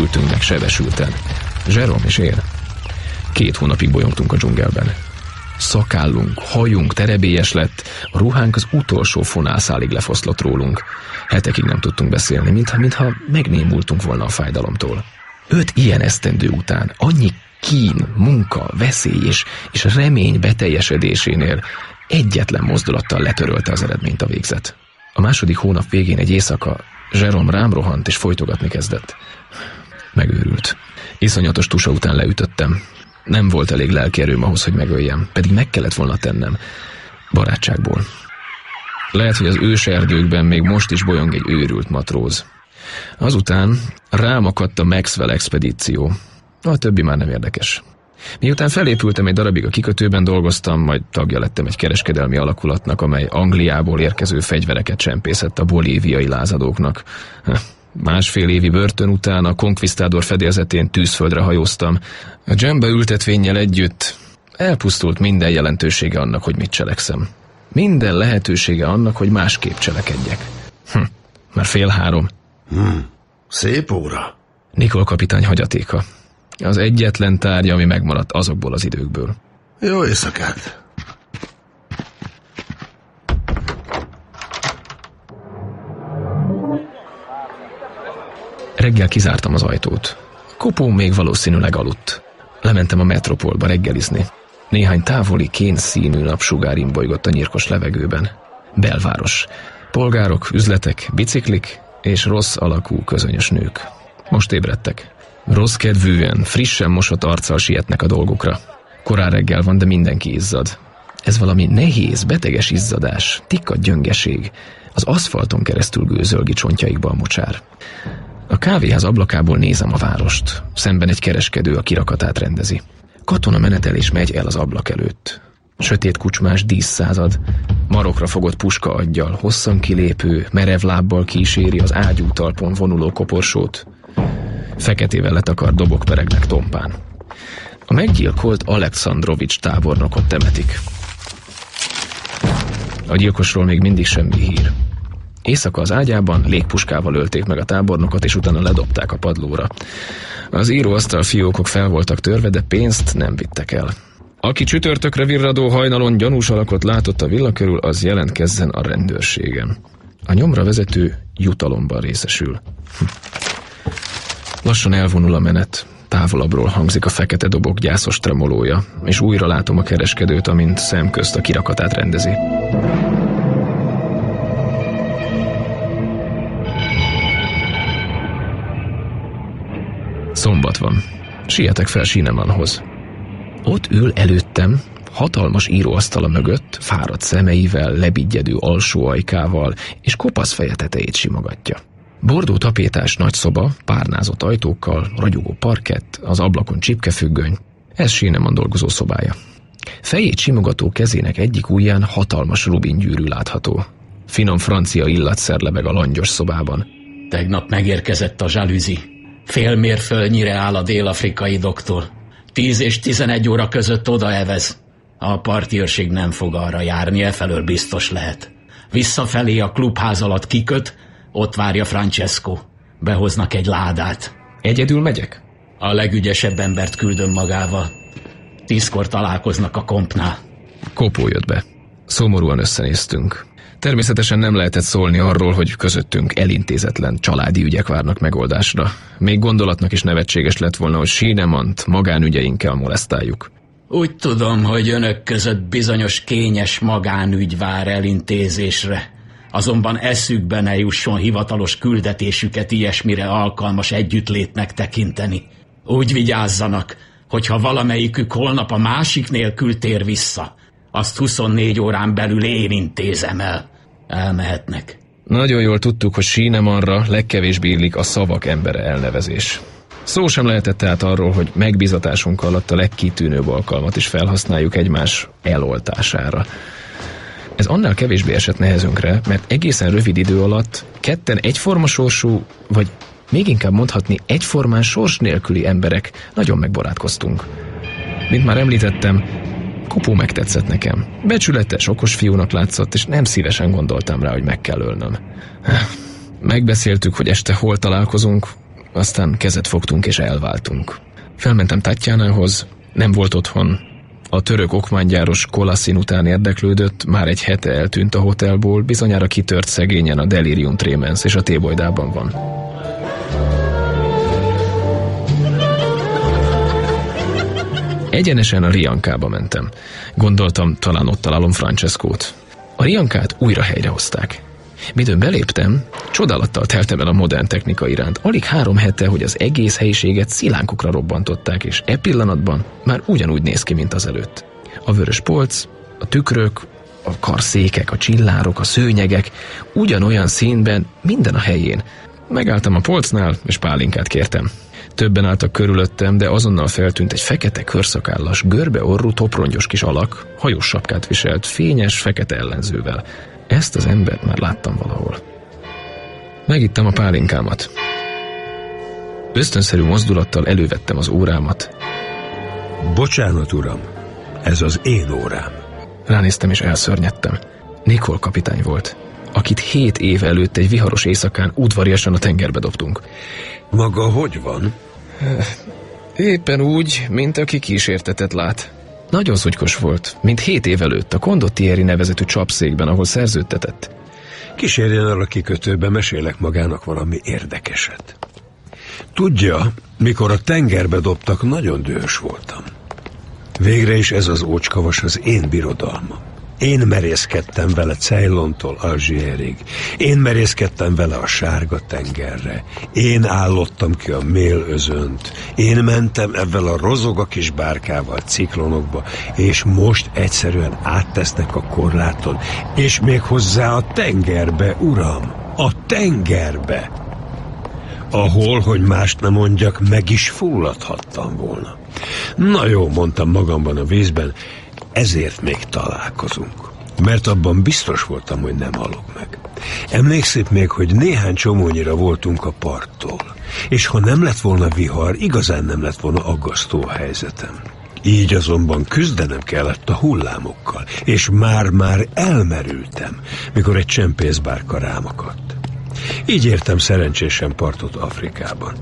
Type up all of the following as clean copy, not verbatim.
sültünk meg sebesülten. Jerome és én. 2 hónapig bolyongtunk a dzsungelben. Szakállunk, hajunk terebélyes lett, a ruhánk az utolsó fonálszálig lefoszlott rólunk. Hetekig nem tudtunk beszélni, mintha megnémultunk volna a fájdalomtól. 5 ilyen esztendő után, annyi kín, munka, veszély és remény beteljesedésénél egyetlen mozdulattal letörölte az eredményt a végzet. A 2. hónap végén egy éjszaka Jerome rám rohant és folytogatni kezdett. Megőrült. Iszonyatos tusa után leütöttem. Nem volt elég lelkierőm ahhoz, hogy megöljem, pedig meg kellett volna tennem. Barátságból. Lehet, hogy az őserdőkben még most is bolyong egy őrült matróz. Azután rám akadt a Maxwell expedíció. A többi már nem érdekes. Miután felépültem egy darabig a kikötőben dolgoztam, majd tagja lettem egy kereskedelmi alakulatnak, amely Angliából érkező fegyvereket csempészett a bolíviai lázadóknak. 1,5 évi börtön után a Conquistador fedélzetén tűzföldre hajóztam. A dzsembe ültetvénnyel együtt elpusztult minden jelentősége annak, hogy mit cselekszem. Minden lehetősége annak, hogy másképp cselekedjek. Már 2:30. Szép óra. Nicole kapitány hagyatéka. Az egyetlen tárgy, ami megmaradt azokból az időkből. Jó éjszakát. Reggel kizártam az ajtót. Kopó még valószínűleg aludt. Lementem a metropolba reggelizni. Néhány távoli kénszínű napsugár imbolygott a nyírkos levegőben. Belváros. Polgárok, üzletek, biciklik és rossz alakú közönyös nők. Most ébredtek. Rossz kedvűen, frissen mosott arccal sietnek a dolgokra. Korán reggel van, de mindenki izzad. Ez valami nehéz, beteges izzadás, tikkad gyöngeség. Az aszfalton keresztül gőzölgi csontjaikba a mocsár. A kávéház ablakából nézem a várost. Szemben egy kereskedő a kirakatát rendezi. Katona menetelés megy el az ablak előtt. Sötét kucsmás díszszázad, marokra fogott puska aggyal, hosszan kilépő, merev lábbal kíséri az ágyú talpon vonuló koporsót. Feketével letakart dobok peregnek tompán. A meggyilkolt Alekszandrovics tábornokot temetik. A gyilkosról még mindig semmi hír. Éjszaka az ágyában légpuskával ölték meg a tábornokot, és utána ledobták a padlóra. Az íróasztal fiókok fel voltak törve, de pénzt nem vittek el. Aki csütörtökre virradó hajnalon gyanús alakot látott a villa körül, az jelentkezzen a rendőrségen. A nyomra vezető jutalomban részesül. Lassan elvonul a menet. Távolabbról hangzik a fekete dobok gyászos tremolója, és újra látom a kereskedőt, amint szemközt a kirakatát rendezi. Szombat van. Sietek fel Schienemannhoz. Ott ül előttem, hatalmas íróasztala mögött, fáradt szemeivel, lebigyedő alsó ajkával, és kopasz feje tetejét simogatja. Bordó tapétás nagy szoba, párnázott ajtókkal, ragyogó parkett, az ablakon csipkefüggöny. Ez Schienemann dolgozó szobája. Fejét simogató kezének egyik ujján hatalmas rubingyűrű látható. Finom francia illatszer lebeg a langyos szobában. Tegnap megérkezett a zsalüzi. Fél mérföldnyire áll a dél-afrikai doktor. 10 és 11 óra között odaevez. A parti őrség nem fog arra járni, efelől biztos lehet. Visszafelé a klubház alatt kiköt, ott várja Francesco. Behoznak egy ládát. Egyedül megyek? A legügyesebb embert küldöm magával. 10-kor találkoznak a kompnál. Kopó jött be. Szomorúan összenéztünk. Természetesen nem lehetett szólni arról, hogy közöttünk elintézetlen családi ügyek várnak megoldásra. Még gondolatnak is nevetséges lett volna, hogy Schienemannt magánügyeinkkel molesztáljuk. Úgy tudom, hogy önök között bizonyos kényes magánügy vár elintézésre. Azonban eszükbe ne jusson hivatalos küldetésüket ilyesmire alkalmas együttlétnek tekinteni. Úgy vigyázzanak, hogyha valamelyikük holnap a másik nélkül tér vissza, azt 24 órán belül én intézem el. Elmehetnek. Nagyon jól tudtuk, hogy Schienemannra legkevésbé illik a szavak embere elnevezés. Szó sem lehetett tehát arról, hogy megbízatásunk alatt a legkitűnőbb alkalmat is felhasználjuk egymás eloltására. Ez annál kevésbé esett nehezünkre, mert egészen rövid idő alatt ketten egyforma sorsú, vagy még inkább mondhatni egyformán sors nélküli emberek nagyon megbarátkoztunk. Mint már említettem, Kopó megtetszett nekem. Becsületes, okos fiúnak látszott, és nem szívesen gondoltam rá, hogy meg kell ölnöm. Megbeszéltük, hogy este hol találkozunk, aztán kezet fogtunk és elváltunk. Felmentem Tatjánához, nem volt otthon. A török okmánygyáros Kolaszin után érdeklődött, már egy hete eltűnt a hotelból, bizonyára kitört szegényen a delirium tremens és a tébolydában van. Egyenesen a Riankába mentem. Gondoltam, talán ott találom Francescót. A Riankát újra helyrehozták. Midőn beléptem, csodálattal teltem el a modern technika iránt. Alig 3 hete, hogy az egész helyiséget szilánkokra robbantották, és e pillanatban már ugyanúgy néz ki, mint az előtt. A vörös polc, a tükrök, a karszékek, a csillárok, a szőnyegek, ugyanolyan színben, minden a helyén. Megálltam a polcnál, és pálinkát kértem. Többen álltak körülöttem, de azonnal feltűnt egy fekete körszakállas, görbe orrú, toprongyos kis alak, hajós sapkát viselt, fényes, fekete ellenzővel. Ezt az embert már láttam valahol. Megittem a pálinkámat. Ösztönszerű mozdulattal elővettem az órámat. Bocsánat, uram, ez az én órám. Ránéztem és elszörnyedtem. Nicole kapitány volt, akit 7 év előtt egy viharos éjszakán udvariasan a tengerbe dobtunk. Maga hogy van? Éppen úgy, mint aki kísértetet lát. Nagyon szutykos volt, mint 7 év előtt a Condottieri nevezetű csapszékben, ahol szerződtetett. Kísérjen el a kikötőbe, mesélek magának valami érdekeset. Tudja, mikor a tengerbe dobtak, nagyon dühös voltam. Végre is ez az ócskavas az én birodalmam. Én merészkedtem vele Ceylontól Algierig. Én merészkedtem vele a Sárga tengerre. Én állottam ki a Mélözönt. Én mentem ebben a rozoga kis bárkával ciklonokba, és most egyszerűen áttesznek a korláton, és még hozzá a tengerbe, uram, a tengerbe, ahol, hogy mást nem mondjak, meg is fulladhattam volna. Na jó, mondtam magamban a vízben, ezért még találkozunk. Mert abban biztos voltam, hogy nem halok meg. Emlékszik még, hogy néhány csomónyira voltunk a parttól, és ha nem lett volna vihar, igazán nem lett volna aggasztó a helyzetem. Így azonban küzdenem kellett a hullámokkal, és már elmerültem, mikor egy csempészbárka rám akadt. Így értem szerencsésen partot Afrikában.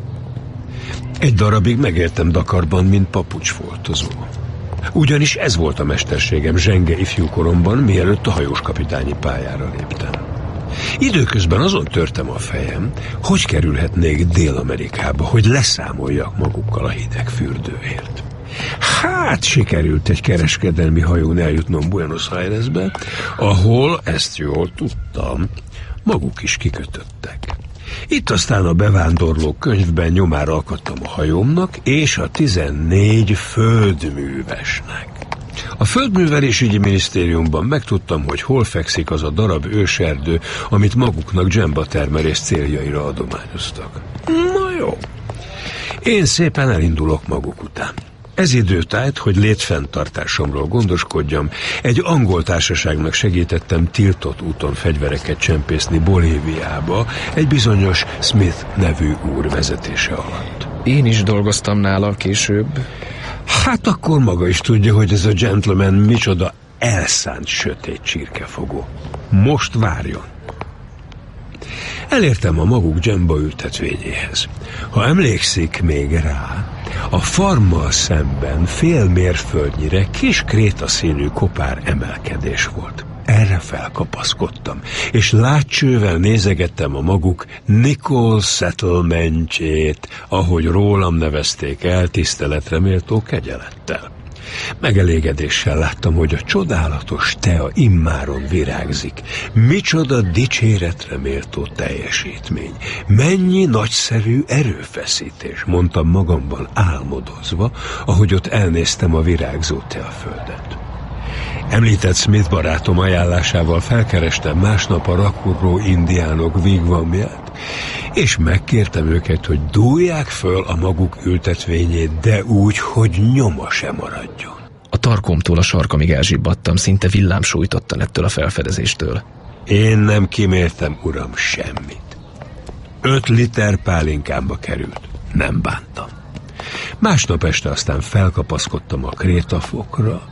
Egy darabig megéltem Dakarban, mint papucsfoltozó. Ugyanis ez volt a mesterségem zsenge ifjúkoromban, mielőtt a hajóskapitányi pályára léptem. Időközben azon törtem a fejem, hogy kerülhetnék Dél-Amerikába, hogy leszámoljak magukkal a hideg fürdőért. Hát sikerült egy kereskedelmi hajón eljutnom Buenos Airesbe, ahol, ezt jól tudtam, maguk is kikötöttek. Itt aztán a bevándorló könyvben nyomára akadtam a hajómnak és a 14 földművesnek. A Földművelésügyi Minisztériumban megtudtam, hogy hol fekszik az a darab őserdő, amit maguknak dzsembatermelés céljaira adományoztak. Na jó. Én szépen elindulok maguk után. Ez időtájt, hogy létfenntartásomról gondoskodjam, egy angol társaságnak segítettem tiltott úton fegyvereket csempészni Bolíviába, egy bizonyos Smith nevű úr vezetése alatt. Én is dolgoztam nála később. Hát akkor maga is tudja, hogy ez a gentleman micsoda elszánt sötét csirkefogó. Most várjon. Elértem a maguk dzsemba ültetvényéhez. Ha emlékszik még rá, a farmmal szemben fél mérföldnyire kis krétaszínű kopár emelkedés volt. Erre felkapaszkodtam, és látcsővel nézegettem a maguk Nicole settlementjét, ahogy rólam nevezték el, tiszteletre méltó kegyelettel. Megelégedéssel láttam, hogy a csodálatos tea immáron virágzik. Micsoda dicséretre méltó teljesítmény. Mennyi nagyszerű erőfeszítés, mondtam magamban álmodozva, ahogy ott elnéztem a virágzó teaföldet. Említett Smith barátom ajánlásával felkerestem másnap a rakurró indiánok wigwamját, és megkértem őket, hogy dúlják föl a maguk ültetvényét, de úgy, hogy nyoma sem maradjon. A tarkomtól a sarkamig elzsibbadtam, szinte villám sújtottan ettől a felfedezéstől. Én nem kimértem, uram, semmit. 5 liter pálinkámba került. Nem bántam. Másnap este aztán felkapaszkodtam a krétafokra,